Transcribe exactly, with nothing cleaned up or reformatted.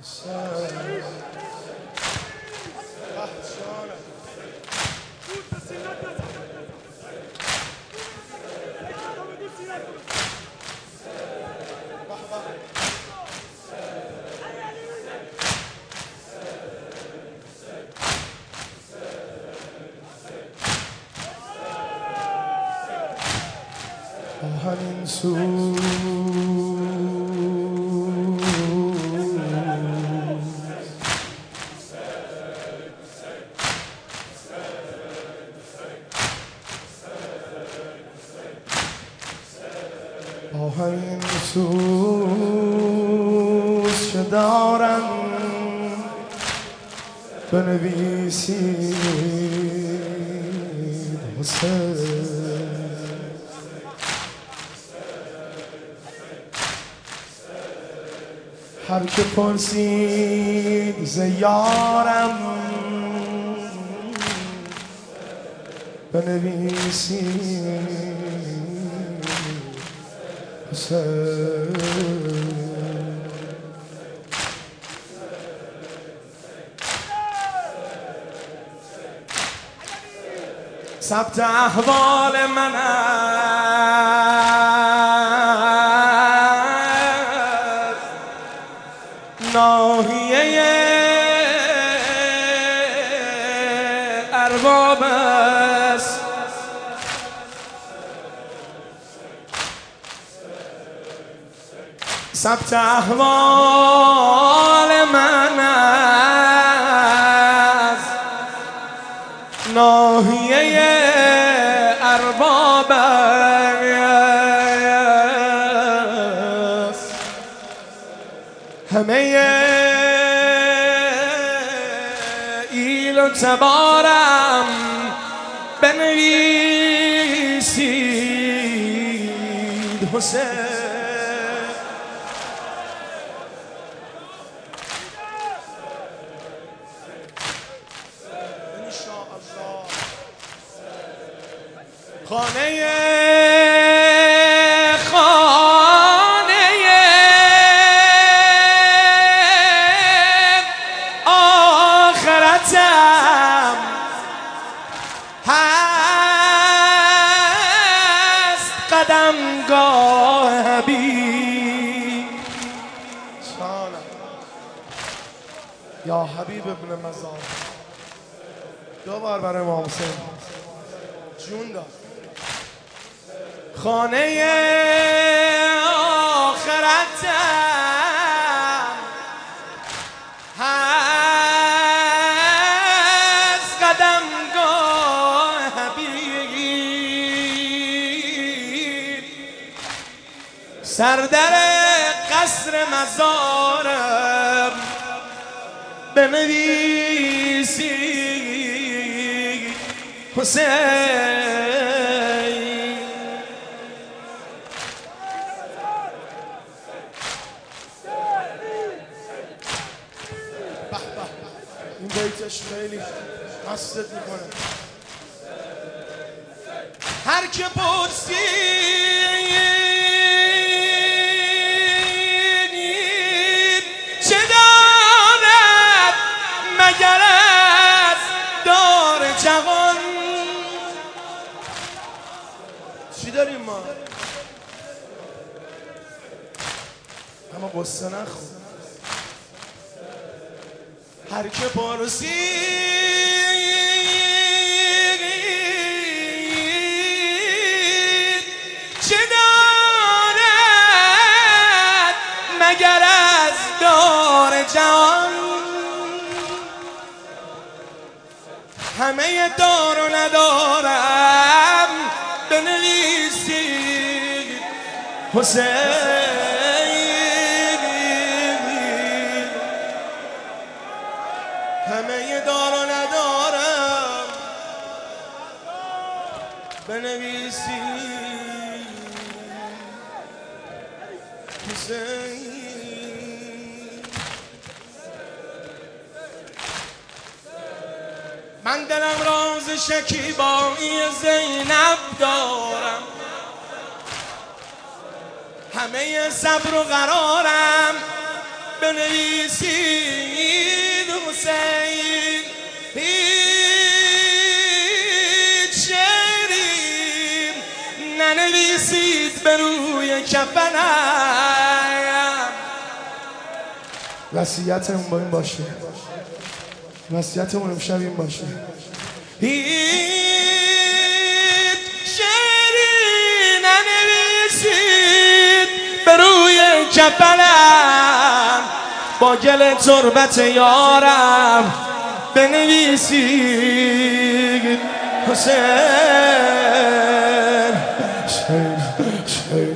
همین سو همین سوز که دارم بنویسید حسین هر که پرسید ز یارم بنویسید حسین ثبت احوال من است ناحیه ارباب است ثبت احوال من است ناحیه ارباب است همه ایل و تبارم بنویسید حسین خانه خانه آخرتم هست قدمگاه حبیب یا حبیب ابن مزار دو بار برای امام حسین جون داد خانه آخرتم هست قدمگاه حبیب سردر قصر مزارم بنویسید حسین این بیتش خیلی مستت میکنه هر که پرسید چه دارد مگر از دار جهان چی داریم ما اما قصه نخون هر که پرسید چه دارد مگر از دار جهان همه دار و ندارم بنویسید حسین همه دار و ندارم بنویسید حسین من دلم راز شکیبایی زینب دارم همه صبر و قرارم بنویسید حسین هیچ شعری ننویسید به روی کفنم. وصیتمون با این باشه، وصیتمون امشب این باشه، هیچ شعری ننویسید به روی کفنم، با گل تربت یارم بنویسید حسین.